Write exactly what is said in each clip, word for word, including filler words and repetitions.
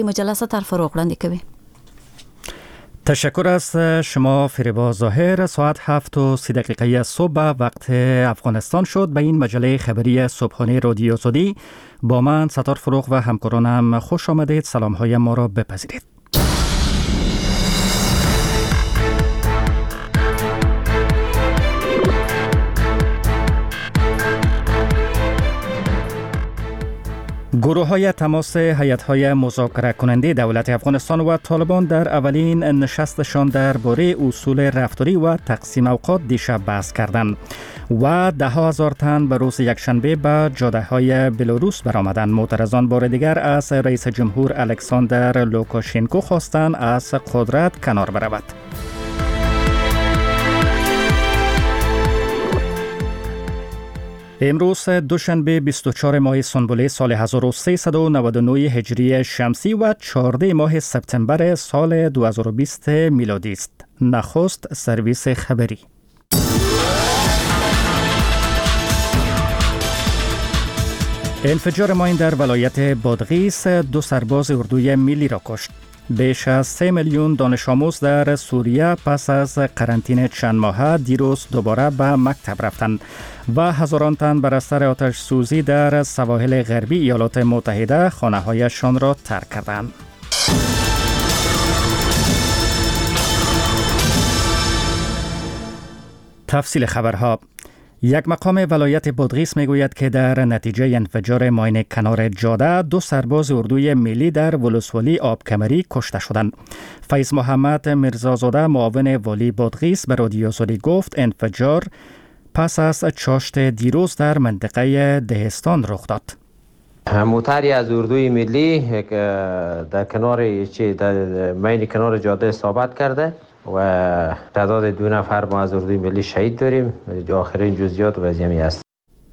مجلس تر فروغ وړاندې کوي. تشکر از شما فریبا ظاهر. ساعت هفت و سی دقیقه صبح وقت افغانستان شد. به این مجله خبری صبحانه رادیو آزادی با من ستار فروغ و همکارانم خوش آمدید. سلام های ما را بپذیرید. گروه های تماس هیئت های مذاکره کننده دولت افغانستان و طالبان در اولین نشستشان درباره اصول رفتاری و تقسیم اوقات دیشب بحث کردند و ده هزار تن به روز یکشنبه به جاده های بلاروس برآمدند. معترضان بار دیگر از رئیس جمهور الکساندر لوکاشنکو خواستند از قدرت کنار برود. امروز دوشنبه بیست و چهارم ماه سنبله سال هزار و سیصد و نود و نه هجری شمسی و چهاردهم ماه سپتامبر سال دو هزار و بیست میلادی است. نخست سرویس خبری. انفجار ماین در ولایت بادغیس دو سرباز اردوی ملی را کشت. بیش از سه میلیون دانش آموز در سوریه پس از قرنطینه چند ماهه دیروز دوباره به مکتب رفتند و هزاران تن بر اثر آتش سوزی در سواحل غربی ایالات متحده خانه‌هایشان را ترک کردند. تفصیل خبرها. یک مقام ولایت بادغیس میگوید که در نتیجه انفجار ماین کنار جاده دو سرباز اردوی ملی در ولسوالی آبکمری کشته شدند. فیض محمد میرزازاده معاون والی بادغیس به رادیو آزادی گفت انفجار پس از چاشت دیروز در منطقه دهستان رخ داد. موتری از اردوی ملی در کنار چه در ماین کنار جاده اصابت کرده و تعداد دو نفر ما از اردوی ملی شهید داریم. آخرین جزئیات وضعی است.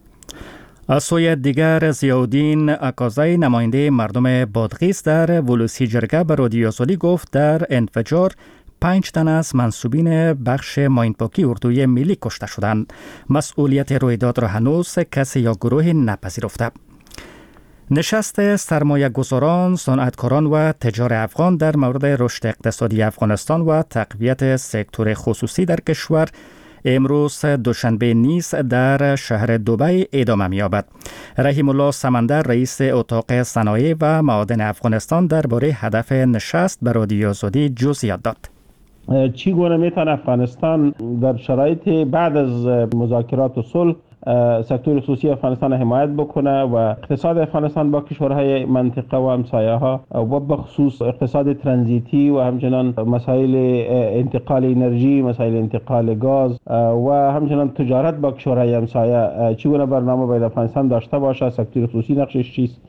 از سوی دیگر ضیاءالدین اکازی نماینده مردم بادغیس در ولوسی جرگه به رادیو آزادی گفت در انفجار پنج تن از منصوبین بخش ماینپاکی اردوی ملی کشته شدند. مسئولیت رویداد را هنوز کسی یا گروهی نپذیرفته. نشست سرمایه گذاران، صنعتکاران و تجار افغان در مورد رشد اقتصادی افغانستان و تقویت سکتور خصوصی در کشور امروز دوشنبه نیز در شهر دبی ادامه می‌یابد. رحیم الله سمندر رئیس اتاق صنایع و معادن افغانستان درباره هدف نشست به رادیو آزادی جزئیات داد. چگونه میتونه افغانستان در شرایط بعد از مذاکرات و صلح سکتور خصوصی افغانستان حمایت بکنه و اقتصاد افغانستان با کشورهای منطقه و همسایه ها و بخصوص اقتصاد ترانزیتی و همچنان مسائل انتقال انرژی، مسائل انتقال گاز و همچنان تجارت با کشورهای همسایه چگونه برنامه باید افغانستان داشته باشه، سکتور خصوصی نقشش چیست؟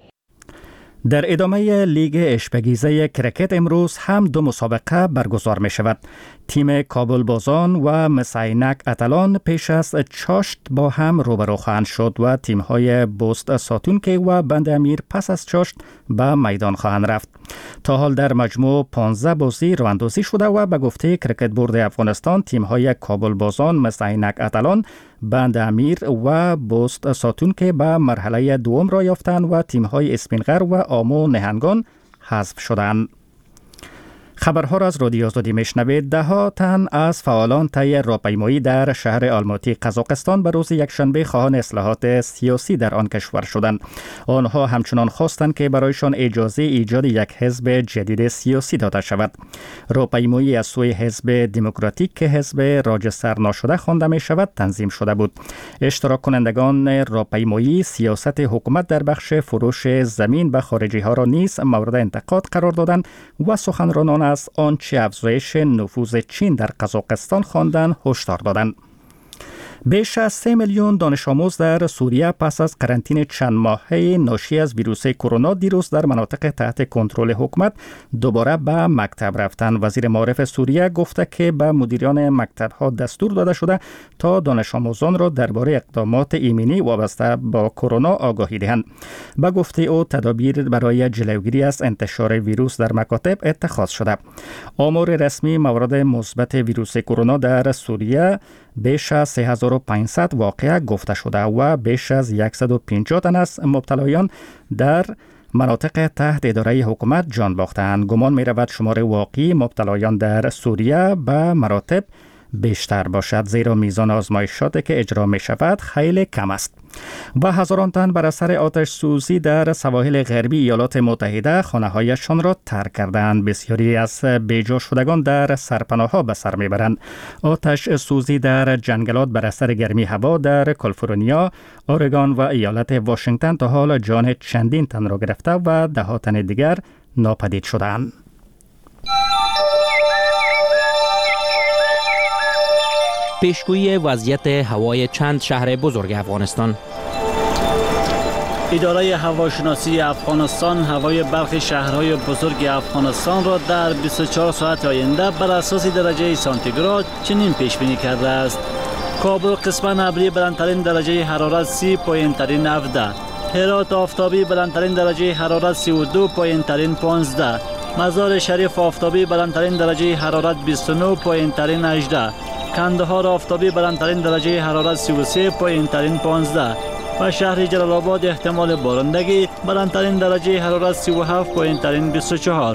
در ادامه لیگ اشپگیزه کرکت امروز هم دو مسابقه برگزار می شود. تیم کابل بازان و مساینک اتلان پیش از چاشت با هم روبرو خواهند شد و تیم های بوست ساتونکی و بند امیر پس از چاشت به میدان خواهند رفت. تا حال در مجموع پانزده بازی رواندازی شده و به گفته کرکت بورد افغانستان تیم های کابل بازان، مساینک اتلان، بند امیر و بوست ساتونکی به مرحله دوم را یافتند و تیم های اسپینغر و آمو نهنگان حذف شدند. خبرها را از رادیو آزادی میشنوید. ده ها تن از فعالان طی راهپیمایی در شهر آلماتی قزاقستان به روز یکشنبه خواهان اصلاحات سیاسی در آن کشور شدند. آنها همچنان خواستند که برایشان اجازه ایجاد یک حزب جدید سیاسی داده شود. راهپیمایی از سوی حزب دموکراتیک که حزب راجستر ناشده خوانده می شود تنظیم شده بود. اشتراک کنندگان راهپیمایی سیاست حکومت در بخش فروش زمین به خارجی ها را نیز مورد انتقاد قرار دادند و سخنرانان از آنچه افزایش نفوذ چین در قزاقستان خواندند هشدار دادند. بیش از سه میلیون دانش آموز در سوریه پس از قرنطینه چند ماهه ناشی از ویروس کرونا دیروز در مناطق تحت کنترل حکومت دوباره به مکتب رفتند. وزیر معارف سوریه گفته که به مدیران مکتب‌ها دستور داده شده تا دانش آموزان را درباره اقدامات ایمنی وابسته با کرونا آگاهی دهند. به گفته او تدابیر برای جلوگیری از انتشار ویروس در مکاتب اتخاذ شده. آمار رسمی موارد مثبت ویروس کرونا در سوریه بیش از سه هزار و پانصد واقعه گفته شده و بیش از صد و پنجاه تن از مبتلایان در مناطق تحت اداره حکومت جان باختند. گمان می رود شمار واقعی مبتلایان در سوریه به مراتب بیشتر باشد، زیرا میزان آزمایشاتی که اجرا می شود خیلی کم است. و هزاران تن بر اثر آتش سوزی در سواحل غربی ایالات متحده خانه هایشان را ترک کردند. بسیاری از بیجا شدگان در سرپناه ها به سر می برند. آتش سوزی در جنگلات بر اثر گرمی هوا در کالیفرنیا، اورگان و ایالت واشنگتن تا حال جان چندین تن را گرفته و ده ها تن دیگر ناپدید شدند. پیشگویی وضعیت هوای چند شهر بزرگ افغانستان. اداره هواشناسی افغانستان هوای برخی شهرهای بزرگ افغانستان را در بیست و چهار ساعت آینده بر اساس درجه سانتیگراد چنین پیش بینی کرده است: کابل قسماً ابری بلندترین درجه حرارت سی پایین ترین هفده، هرات آفتابی بلندترین درجه حرارت سی و دو پایین ترین پانزده، مزار شریف آفتابی بلندترین درجه حرارت بیست و نه پایین ترین هجده، کندهار آفتابی بلندترین درجه حرارت سی و سه پایین ترین پانزده و شهر جلال آباد احتمال بارندگی بلندترین درجه حرارت سی و هفت پایین ترین بیست و چهار.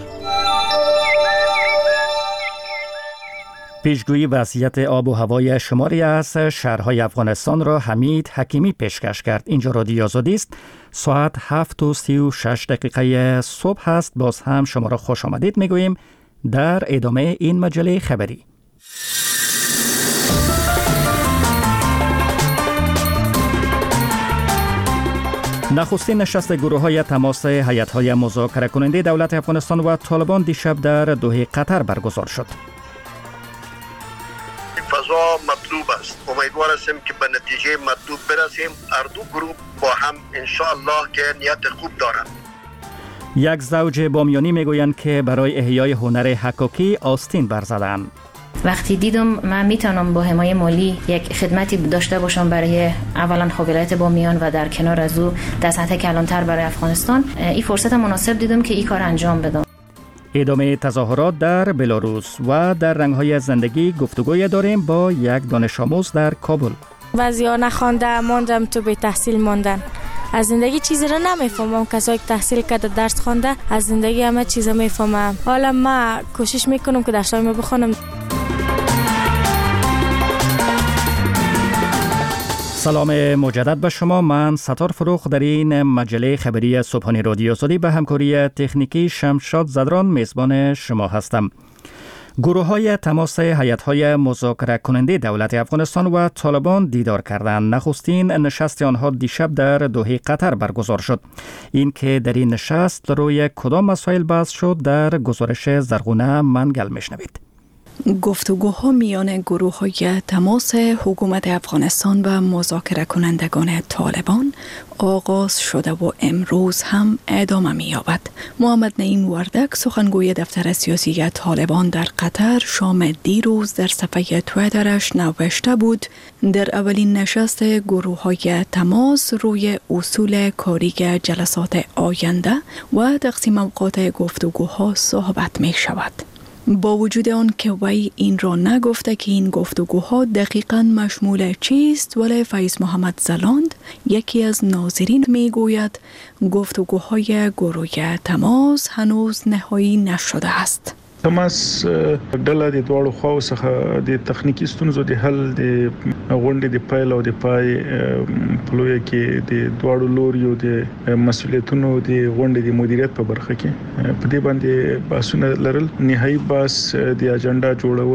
پیشگویی وضعیت آب و هوای شماری از شهرهای افغانستان را حمید حکیمی پیشکش کرد. اینجا رادیو آزادی است. ساعت هفت و سی و شش دقیقه صبح است. باز هم شما را خوش آمدید میگوییم در ادامه این مجله خبری. نخستین نشست گروه‌های تماس هیئت‌های مذاکره کننده دولت افغانستان و طالبان دیشب در دوحه قطر برگزار شد. فضا مطلوب است. امیدوار هستیم که به نتیجه مطلوب برسیم. هر دو گروه با هم ان شاء الله که نیت خوب دارند. یک زوج بامیانی میگویند که برای احیای هنر حکاکی آستین برزدند. وقتی دیدم من میتونم با حمایت مالی یک خدمتی داشته باشم برای اولا ولایت بامیان و در کنار از او در سطح کلانتر برای افغانستان، این فرصت مناسب دیدم که این کار انجام بدم. ادامه تظاهرات در بلاروس و در رنگ‌های زندگی گفتگوی داریم با یک دانش آموز در کابل. بعضیا نخوانده ماندم تو به تحصیل ماندن. از زندگی چیزی را نمیفهمم. کسایی که تحصیل کرده درس خوانده از زندگی همه چیزا میفهمم. حالا من کوشش میکنم که درسامو بخونم. سلام مجدد به شما. من ستار فروخ در این مجله خبری صبحانه رادیو آزادی به همکاری تکنیکی شمشاد زدران میزبان شما هستم. گروه های تماس هیئت‌های مذاکره کننده دولت افغانستان و طالبان دیدار کردند. نخستین نشست آنها دیشب در دوحه قطر برگزار شد. این که در این نشست روی کدام مسائل بحث شد در گزارش زرغونه منگل میشنوید. گفتگوها میان گروه های تماس حکومت افغانستان و مذاکره کنندگان طالبان آغاز شده و امروز هم ادامه می‌یابد. محمد نعیم وردک سخنگوی دفتر سیاسی طالبان در قطر شام دیروز در صفحه توییترش نوشته بود در اولین نشست گروه های تماس روی اصول کاری جلسات آینده و تقسیم اوقات گفتگوها صحبت می شود. با وجود آن که وی این را نگفته که این گفتگوها دقیقاً مشمول چیست، ولی فیض محمد زلاند یکی از ناظرین می گوید گفتگوهای گروه تماس هنوز نهایی نشده است. تماس ډله د دواړو خواو څخه د تخنیکی ستونزو د حل د غونډې د پیل او د پای په لویه کې د دواړو لوریو د مسولیتونو د غونډې د مدیریت په برخه کې په دې باندې بحثونه لرل. نهایي بحث د اجنډا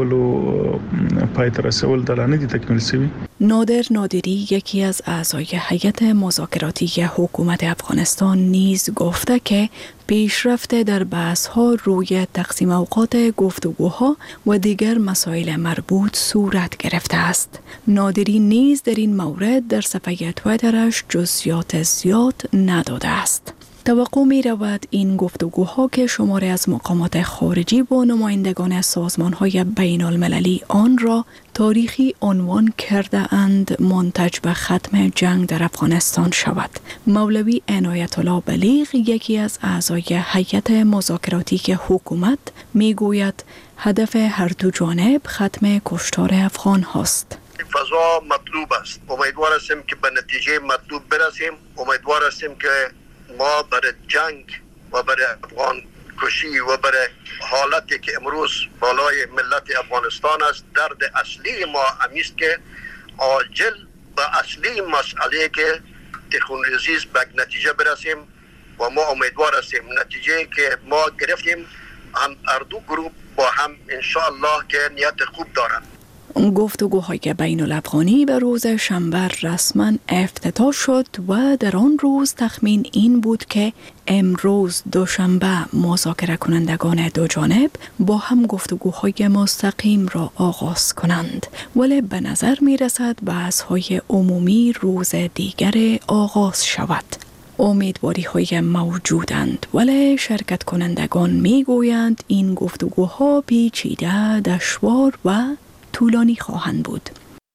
جوړولو پای ته رسول د لاندې تکمیل شوی. نادر نادری یکی از اعضای هیئت مذاکراتی حکومت افغانستان نیز گفته که پیشرفت در بحث‌ها روی تقسیم اوقات گفتگوها و دیگر مسائل مربوط صورت گرفته است. نادری نیز در این مورد در صفحه توییترش جزئیات زیاد نداده است. توقع می رود این گفتگوها که شماری از مقامات خارجی با نمایندگان سازمان‌های بین المللی آن را تاریخی عنوان کرده اند منتج به ختم جنگ در افغانستان شود. مولوی عنایت الله بلیغ یکی از اعضای هیئت مذاکراتی حکومت می گوید هدف هر دو جانب ختم کشتار افغان هاست. فضا مطلوب است. امیدوار هستیم که به نتیجه مطلوب برسیم. امیدوار هستیم که ما برای جنگ و برای افغان کشی و برای حالتی که امروز بالای ملت افغانستان است، درد اصلی ما همیست که عاجل و اصلی مسئله که تخونریزی به نتیجه برسیم و ما امیدوار هستیم نتیجه که ما گرفتیم هم اردو گروه با هم انشاءالله که نیت خوب دارند. گفتگوهای بین الافغانی به روز شنبه رسما افتتاح شد و در آن روز تخمین این بود که امروز دوشنبه مذاکره کنندگان دو جانب با هم گفتگوهای مستقیم را آغاز کنند، ولی به نظر می رسد بحث‌های عمومی روز دیگر آغاز شود. امیدواری های موجودند، ولی شرکت کنندگان می گویند این گفتگوها پیچیده، دشوار و طولانی خواهند بود.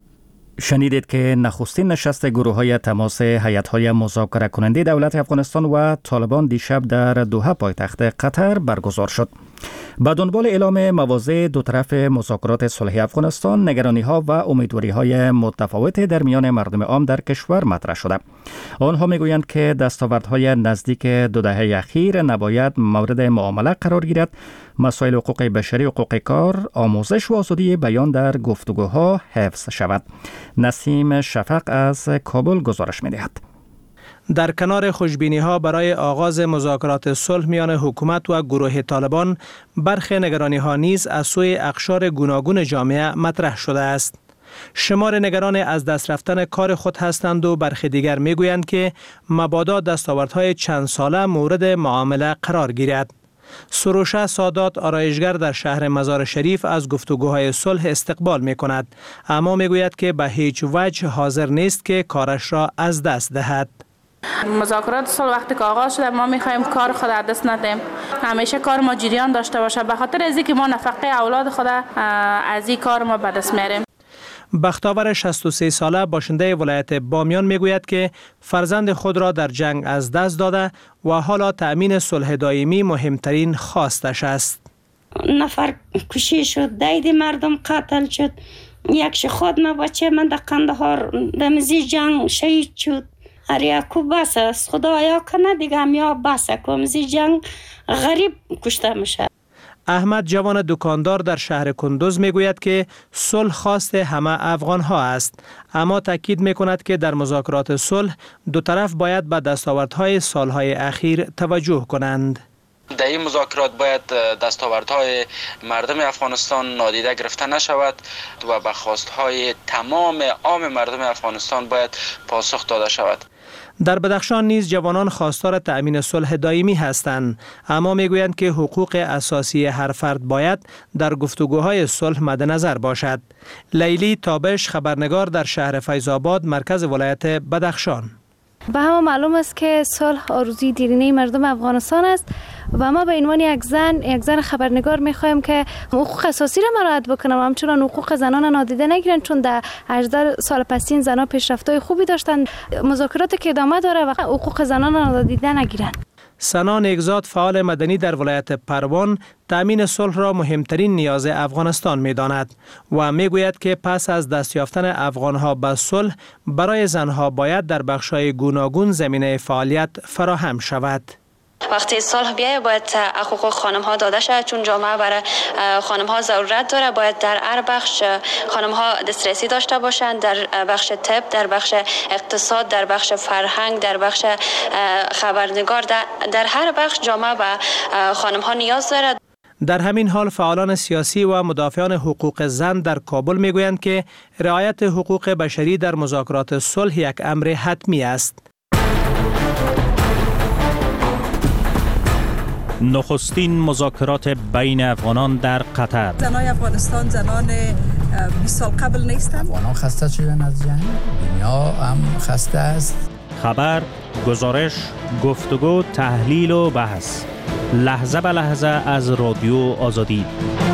شنیدید که نخستین نشست گروه های تماس هیئت های مذاکره کننده دولت افغانستان و طالبان دیشب در دوحه پایتخت قطر برگزار شد. با دنبال اعلام مواضع دو طرف مذاکرات صلحی افغانستان، نگرانی ها و امیدواری های متفاوت در میان مردم عام در کشور مطرح شده. آنها میگویند که دستاوردهای نزدیک دو دهه اخیر نباید مورد معامله قرار گیرد. مسائل حقوق بشری، حقوق کار، آموزش و آزادی بیان در گفتگوها حفظ شود. نسیم شفق از کابل گزارش می‌دهد. در کنار خوشبینی ها برای آغاز مذاکرات صلح میان حکومت و گروه طالبان، برخی نگرانی ها نیز از سوی اقشار گوناگون جامعه مطرح شده است. شمار نگران از دست رفتن کار خود هستند و برخی دیگر میگویند که مبادا دستاوردهای چند ساله مورد معامله قرار گیرد. سروشه سادات، آرایشگر در شهر مزار شریف، از گفتگوهای صلح استقبال می کند، اما می گوید که به هیچ وجه حاضر نیست که کارش را از دست دهد. مذاکرات صلح وقتی که آغاز شده ما می‌خوایم کار خود از دست ندیم، همیشه کار ما جریان داشته باشه، به خاطر از اینکه ما نفقه اولاد خود از این کار ما به دست میاریم. بختاور شصت و سه ساله باشنده ولایت بامیان میگوید که فرزند خود را در جنگ از دست داده و حالا تأمین صلح دائمی مهمترین خواستش است. نفر کشی شد، دید مردم قتل شد، یکش خود ما بچه من در قندهار دمزی جنگ شهید شد. اریاکو بس است، خدایا کنه دیگه همیا بس کمزی جنگ غریب کشته میشه. احمد جوان دکاندار در شهر کندوز میگوید که صلح خواست همه افغان ها است، اما تاکید میکند که در مذاکرات صلح دو طرف باید به دستاوردهای سالهای اخیر توجه کنند. در این مذاکرات باید دستاوردهای مردم افغانستان نادیده گرفته نشود و به خواستهای تمام عام مردم افغانستان باید پاسخ داده شود. در بدخشان نیز جوانان خواستار تأمین صلح دائمی هستند، اما میگویند که حقوق اساسی هر فرد باید در گفتگوهای صلح مد نظر باشد. لیلی تابش، خبرنگار در شهر فیض‌آباد، مرکز ولایت بدخشان: به همه معلوم است که صلح آرزوی دیرینه مردم افغانستان است و ما به عنوان یک زن یک زن خبرنگار میخوایم که حقوق اساسی را مراعات بکنم، همچنان حقوق زنان نادیده نگیرن، چون در هجده سال پسین زنان پیشرفت‌های خوبی داشتن. مذاکرات که ادامه داره و حقوق زنان نادیده نگیرن. سنا نیکزاد، فعال مدنی در ولایت پروان، تأمین صلح را مهمترین نیاز افغانستان می‌داند و میگوید که پس از دست یافتن افغان‌ها به صلح، برای زنها باید در بخش‌های گوناگون زمینه فعالیت فراهم شود. وقتی صلح بیایه باید حقوق خانم ها داده شد، چون جامعه برای خانم ها ضرورت داره. باید در هر بخش خانم ها دسترسی داشته باشند، در بخش طب، در بخش اقتصاد، در بخش فرهنگ، در بخش خبرنگار، در هر بخش جامعه به خانم ها نیاز دارد. در همین حال فعالان سیاسی و مدافعان حقوق زن در کابل میگویند که رعایت حقوق بشری در مذاکرات صلح یک امر حتمی است. نخستین مذاکرات بین افغانان در قطر. زنان افغانستان زنان بیست سال قبل نیستند. افغانان خسته شدن از جنگ، دنیا هم خسته است. خبر، گزارش، گفتگو، تحلیل و بحث، لحظه به لحظه از رادیو آزادی.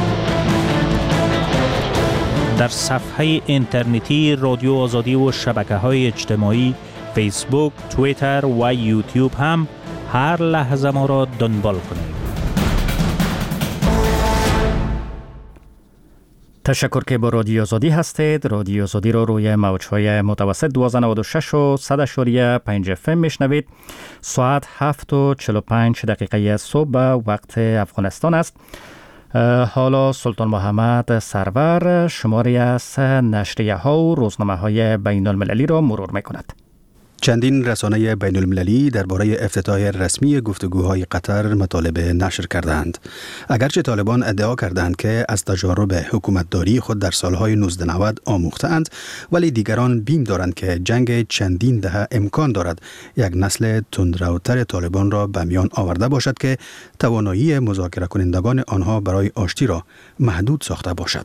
در صفحه اینترنتی رادیو آزادی و شبکه‌های اجتماعی فیسبوک، توییتر و یوتیوب هم هر لحظه ما را دنبال کنید. تشکر که با رادیو آزادی هستید. رادیو آزادی رو روی موج‌های متوسط دوازده نود و شش و صد اشاریه پنج اف ام میشنوید. ساعت هفت و چهل و پنج دقیقه صبح وقت افغانستان است. حالا سلطان محمد سرور شماری از نشریه ها و روزنامه های بین المللی را مرور میکند. چندین رسانه بین المللی درباره افتتاح رسمی گفتگوهای قطر مطالب نشر کردند. اگرچه طالبان ادعا کردند که از تجارب حکومتداری خود در سالهای نوزده نود آموختند، ولی دیگران بیم دارند که جنگ چندین دهه امکان دارد یک نسل تندروتر طالبان را به میان آورده باشد که توانایی مذاکره کنندگان آنها برای آشتی را محدود ساخته باشد.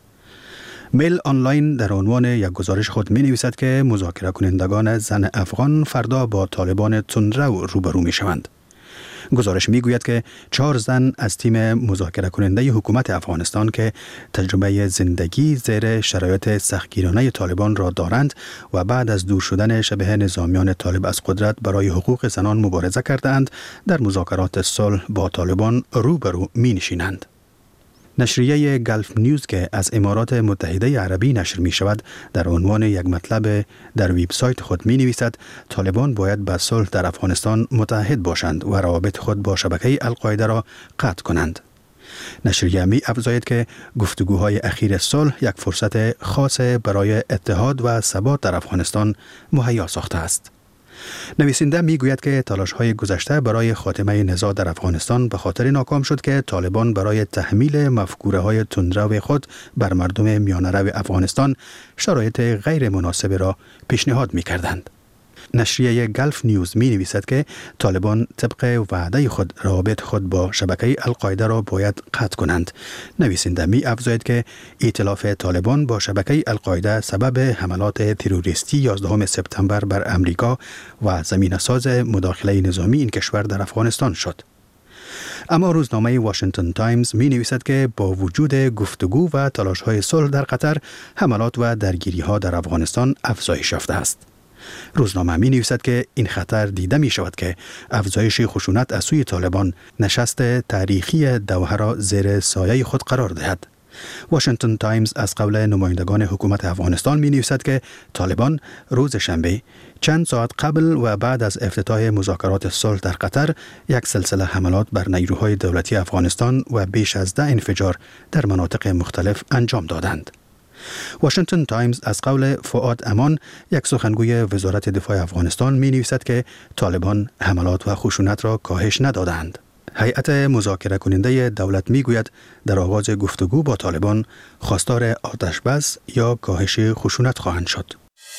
میل آنلاین در عنوان یک گزارش خود می نویسد که مذاکره کنندگان زن افغان فردا با طالبان تندرو روبرو می شوند. گزارش می گوید که چهار زن از تیم مذاکره کننده حکومت افغانستان که تجربه زندگی زیر شرایط سختگیرانه طالبان را دارند و بعد از دور شدن شبه نظامیان طالب از قدرت برای حقوق زنان مبارزه کردند، در مذاکرات صلح با طالبان روبرو می نشینند. نشریه گلف نیوز که از امارات متحده عربی نشر می شود در عنوان یک مطلب در وبسایت خود می نویسد طالبان باید به صلح در افغانستان متحد باشند و روابط خود با شبکه القاعده را قطع کنند. نشریه می افزاید که گفتگوهای اخیر صلح یک فرصت خاص برای اتحاد و ثبات در افغانستان مهیا ساخته است. نویسنده می گوید که تلاش‌های گذشته برای خاتمه نزاع در افغانستان به خاطر ناکام شد که طالبان برای تحمیل مفکوره‌های تندرو خود بر مردم میانه‌رو افغانستان شرایط غیر مناسب را پیشنهاد می کردند. نشریه گلف نیوز می نویسد که طالبان طبق وعده خود روابط خود با شبکه القاعده را باید قطع کنند. نویسنده می افزاید که ائتلاف طالبان با شبکه القاعده سبب حملات تروریستی یازدهم سپتامبر بر امریکا و زمینه‌ساز مداخله نظامی این کشور در افغانستان شد. اما روزنامه واشنگتن تایمز می نویسد که با وجود گفتگو و تلاش‌های صلح در قطر، حملات و درگیری‌ها در افغانستان افزایش یافته است. روزنامه می نویسد که این خطر دیده می شود که افزایش خشونت از سوی طالبان نشست تاریخی دوحه را زیر سایه خود قرار دهد. واشنگتن تایمز از قول نمایندگان حکومت افغانستان می نویسد که طالبان روز شنبه چند ساعت قبل و بعد از افتتاح مذاکرات صلح در قطر یک سلسله حملات بر نیروهای دولتی افغانستان و بیش از ده انفجار در مناطق مختلف انجام دادند. واشنگتن تایمز از قول فؤاد امان، یک سخنگوی وزارت دفاع افغانستان می نویسد که طالبان حملات و خشونت را کاهش ندادند. هیئت مذاکره کننده دولت می گوید در آغاز گفتگو با طالبان خواستار آتش بس یا کاهش خشونت خواهند شد.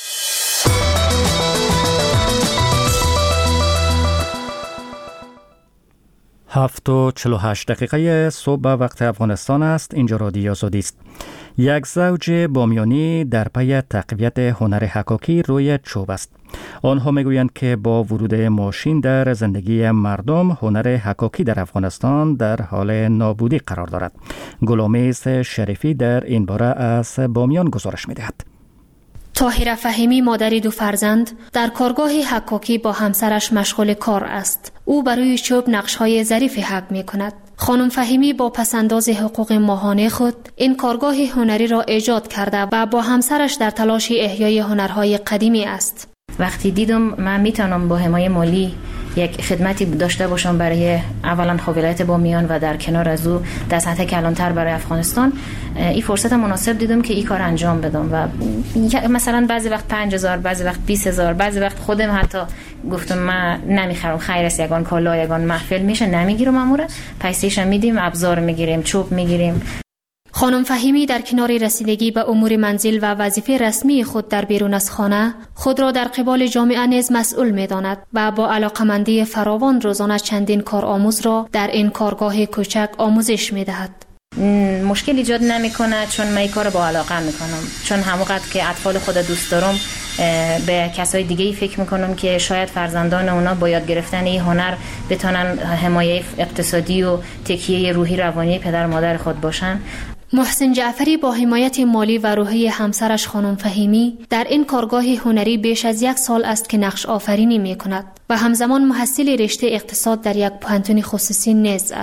هفت و چهل و هشت دقیقه صبح وقت افغانستان است. اینجا رادیو آزادی است. یک زوج بامیانی در پی تقویت هنر حکاکی روی چوب است. آنها میگویند که با ورود ماشین در زندگی مردم، هنر حکاکی در افغانستان در حال نابودی قرار دارد. گلامیز شریفی در این باره از بامیان گزارش می‌دهد. طاهره فهیمی، مادری دو فرزند، در کارگاه حکاکی با همسرش مشغول کار است. او بر روی چوب نقش‌های ظریفی حک می‌کند. خانم فهیمی با پسنداز حقوق ماهانه خود این کارگاه هنری را ایجاد کرده و با همسرش در تلاش احیای هنرهای قدیمی است. وقتی دیدم من میتونم با حمایت مالی یک خدمتی داشته باشم برای اولا ولایت بامیان و در کنار از او در سطح کلانتر برای افغانستان، این فرصت مناسب دیدم که این کار انجام بدم و مثلا بعضی وقت پنج هزار، بعضی وقت بیست هزار، بعضی وقت خودم حتی گفتم من نمیخرم، خیر است یگان کالا یگان محفل میشه نمیگیرم، اموره پیسیش میدیم، ابزار میگیریم، چوب میگیریم. خانم فهیمی در کنار رسیدگی به امور منزل و وظیفه رسمی خود در بیرون از خانه، خود را در قبال جامعه نیز مسئول می‌داند و با علاقمندی فراوان روزانه چندین کارآموز را در این کارگاه کوچک آموزش می‌دهد. مشکل ایجاد نمی‌کنه چون من این کار با علاقه می‌کنم، چون همونقدر که اطفال خود دوست دارم به کسای دیگه‌ای فکر می‌کنم که شاید فرزندان اونا با یاد گرفتن این هنر بتونن حمایت اقتصادی و تکیه روحی روانی پدر مادر خود باشن. محسن جعفری با حمایت مالی و روحی همسرش خانم فهیمی در این کارگاه هنری بیش از یک سال است که نقش آفرینی می کند و همزمان محصل رشته اقتصاد در یک پانتون خصوصی نیز است.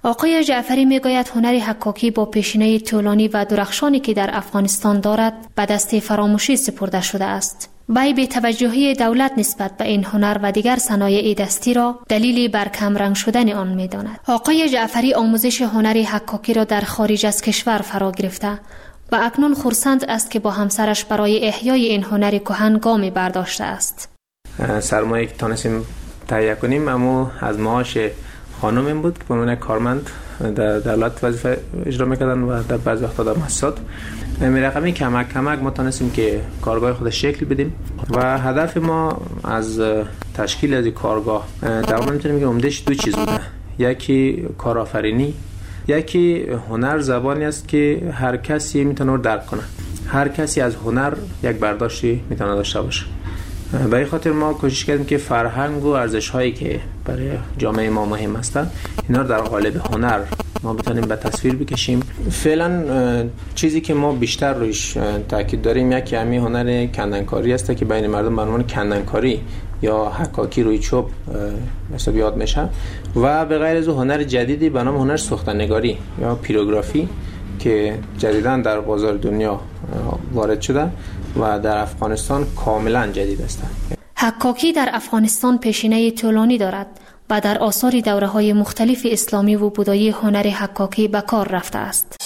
آقای جعفری میگوید هنر حکاکی با پیشینه طولانی و درخشانی که در افغانستان دارد به دست فراموشی سپرده شده است. وی بی توجهی دولت نسبت به این هنر و دیگر صنایع دستی را دلیلی بر کم رنگ شدن آن می‌داند. آقای جعفری آموزش هنر حکاکی را در خارج از کشور فرا گرفته و اکنون خرسند است که با همسرش برای احیای این هنر کهن گامی برداشته است. سرمایه‌ای که تونستیم تهیه کنیم اما از معاش خانمم بود که به عنوان کارمند در دولت وظیفه اجرا میکردن و در بعضی وقتا در مؤسسات. این رقمی کمک کمک ما تونستیم که کارگاه خود شکل بدیم و هدف ما از تشکیل از این کارگاه تقریبا میتونیم که عمدهش دو چیز بوده. یکی کارآفرینی، یکی هنر زبانی است که هر کسی میتونه رو درک کنه. هر کسی از هنر یک برداشتی میتونه داشته باشه. به این خاطر ما کوشش کردیم که فرهنگ و ارزش هایی که برای جامعه ما مهم هستند اینا رو در قالب هنر ما بتونیم به تصویر بکشیم. فعلا چیزی که ما بیشتر روش تاکید داریم یکی همین هنر کندنکاری است که بین مردم به عنوان کندنکاری یا حکاکی روی چوب مثلا یاد میشه و به غیر از هنر جدیدی به نام هنر سوختنگاری یا پیروگرافی که جدیداً در بازار دنیا وارد شده و در افغانستان کاملا جدید است. حکاکی در افغانستان پیشینه طولانی دارد و در آثار دوره‌های مختلف اسلامی و بودایی هنر حکاکی به کار رفته است.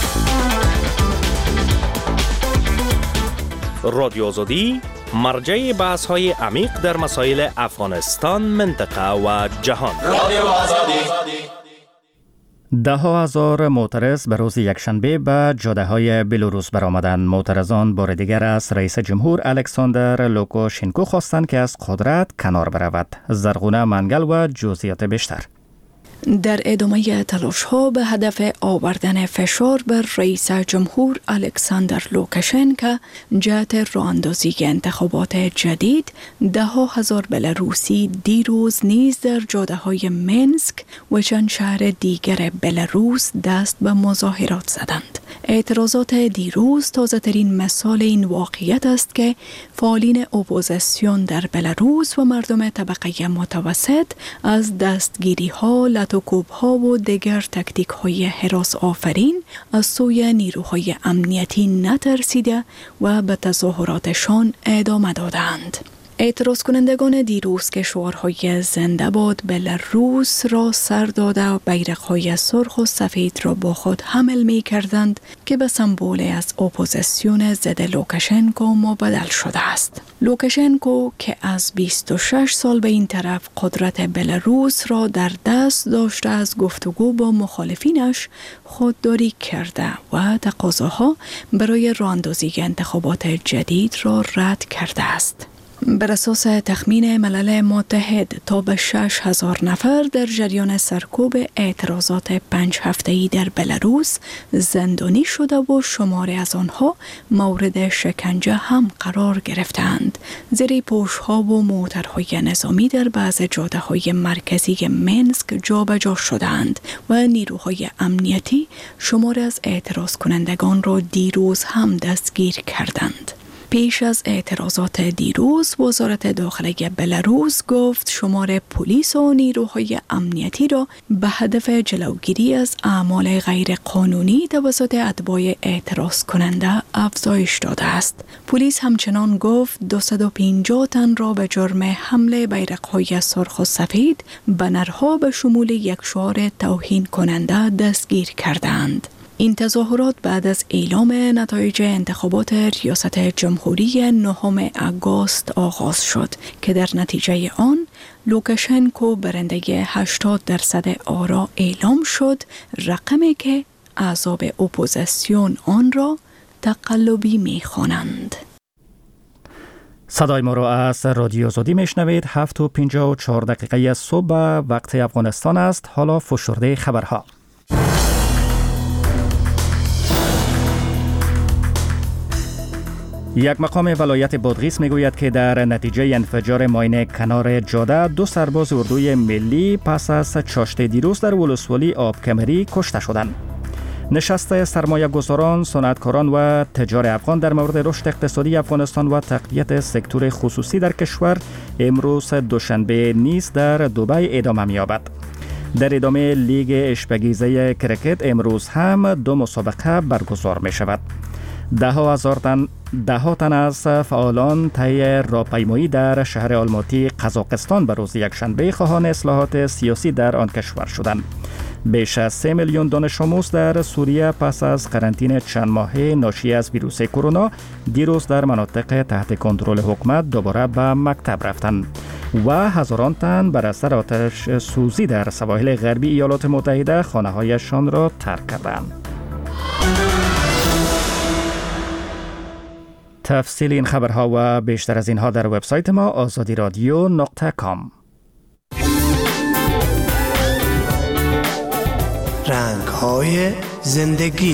رادیو آزادی مرجع بحث‌های عمیق در مسائل افغانستان، منطقه و جهان. رادیو آزادی. ده ها هزار معترض به روز یکشنبه به جاده های بلاروس برآمدند. معترضان بار دیگر از رئیس جمهور الکساندر لوکاشنکو خواستند که از قدرت کنار برود. زرغونه منگل و جزئیات بیشتر. در ادامه تلاش ها به هدف آوردن فشار بر رئیس جمهور الکساندر لوکاشنکو جهت راه اندازی انتخابات جدید، ده ها هزار بلاروسی دیروز نیز در جاده های منسک و چند شهر دیگر بلاروس دست به مظاهرات زدند. اعتراضات دیروز تازه ترین مثال این واقعیت است که فعالین اپوزیسیون در بلاروس و مردم طبقه متوسط از دستگیری ها، لطوکوب ها و دیگر تکتیک های هراس آفرین از سوی نیروهای امنیتی نترسیده و به تظاهراتشان ادامه دادند. اعتراض کنندگان دیروز که شعارهای زنده باد بلاروس را سر داده و بیرق‌های سرخ و سفید را با خود حمل می کردند که به سمبول از اپوزیسیون ضد لوکاشنکو مبدل شده است. لوکاشنکو که از بیست و شش سال به این طرف قدرت بلاروس را در دست داشته از گفتگو با مخالفینش خودداری کرده و تقاضاها برای راه اندازی انتخابات جدید را رد کرده است. بر اساس تخمین ملل متحد تا به شش هزار نفر در جریان سرکوب اعتراضات پنج هفته‌ای در بلاروس زندانی شده و شماری از آنها مورد شکنجه هم قرار گرفتند. زیر پوش‌ها و موترهای نظامی در بعض جاده‌های مرکزی منسک جابجا شدند و نیروهای امنیتی شماری از اعتراض کنندگان را دیروز هم دستگیر کردند. پیش از اعتراضات دیروز، وزارت داخلی بلاروس گفت شمار پلیس و نیروهای امنیتی را به هدف جلوگیری از اعمال غیر قانونی توسط اتباع اعتراض کننده افزایش داده است. پلیس همچنان گفت دویست و پنجاه تن را به جرم حمل بیرق‌های سرخ و سفید، بنرها به شمول یک شعار توهین کننده دستگیر کردند. این تظاهرات بعد از اعلام نتایج انتخابات ریاست جمهوری نهم آگوست آغاز شد که در نتیجه آن لوکاشنکو برنده هشتاد درصد آرا اعلام شد، رقمی که احزاب اپوزیسیون آن را تقلبی می‌خوانند. صدای ما را از رادیو آزادی میشنوید. هفت و پنجاه و چهار دقیقه صبح وقت افغانستان است. حالا فشرده خبرها. یک مقام ولایت بادغیس میگوید که در نتیجه انفجار ماین کنار جاده دو سرباز اردوی ملی پس از چاشت دیروز در ولسوالی آبکمری کشته شدند. نشست سرمایه گذاران، صنعتکاران و تجار افغان در مورد رشد اقتصادی افغانستان و تقویت سکتور خصوصی در کشور امروز دوشنبه نیز در دبی ادامه می‌یابد. در ادامه لیگ اشپگیزه کرکت امروز هم دو مسابقه برگزار می شود. ده ها هزار تن ده ها تن از فعالان طی راهپیمایی در شهر آلماتی قزاقستان به روز یکشنبه خواهان اصلاحات سیاسی در آن کشور شدند. بیش از سه میلیون دانش آموز در سوریه پس از قرنطینه چند ماهه ناشی از ویروس کرونا دیروز در مناطق تحت کنترل حکومت دوباره به مکتب رفتند و هزاران تن بر اثر آتش سوزی در سواحل غربی ایالات متحده خانه‌هایشان را ترک کردند. تفصیل این خبرها و بیشتر از اینها در وبسایت ما آزادی رادیو نقطه کام. رنگ‌های زندگی.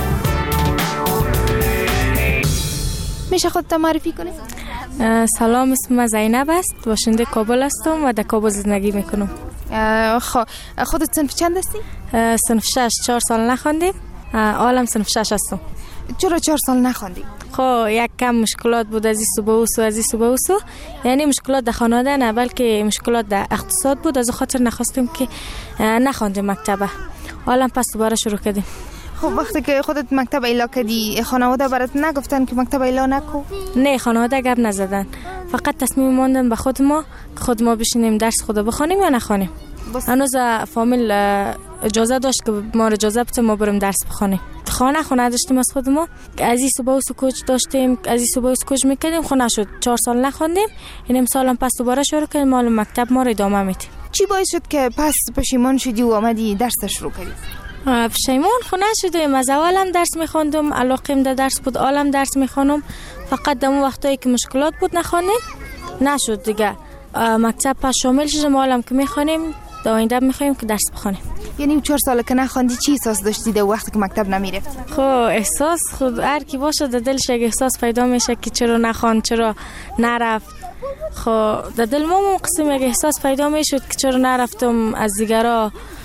میشه خودت معرفی کنی؟ سلام، اسمم زینب است، باشنده کابل هستم و در کابل زندگی میکنم. خب خودت صنف چند هستی؟ صنف شش. چهار سال نخوندیم. عالم صنف شش هستم. چرا چهار سال نخوندی؟ خب یک کم مشکلات بود از این صوبه و سو از این صوبه و سو، یعنی مشکلات در خانواده نه بلکه مشکلات در اقتصاد بود، از خاطر نخواستیم که نخوندیم مکتبه. حالا پس دوباره شروع کردیم. خب وقتی که خودت مکتب ایلا کردی خانواده برات نگفتن که مکتب ایلا نکو؟ نه، خانواده گپ نزدن، فقط تصمیم ماندن به خود ما که خود ما بشینیم درس خود بخونیم یا نخونیم. هنوز فامیل اجازه داشت که ما اجازه بده ما بریم درس بخونیم. خانه خونه داشتیم از خود ما، از این صبح و کوچ داشتیم، از این صبح و کوچ میکردیم، خونه شد چهار سال نخوندیم. این امسال هم پس دوباره شروع کردیم، مال مکتب ما رو ادامه میدیم. چی باعث شد که پس پشیمان شدی و آمدی درس شروع کردی؟ پشیمان خونه شدیم، از اول هم درس میخوندم، علاقم در درس بود، عالم درس میخونم، فقط در اون وقتایی که مشکلات بود نخوانیم نشد دیگه. مکتب پس شامل شدیم، عالم که میخوانیم در آینده میخوایم که درس بخونیم. یعنی چهار سال که نخوندی چی احساس داشتی در وقتی که مکتب نمیرفتی؟ خب احساس خود هر کی باشه در دلش یک احساس پیدا میشه که چرا نخوان، چرا نرفت. خب در دل ما قسم یک احساس پیدا میشد که چرا نرفتم، از دیگرا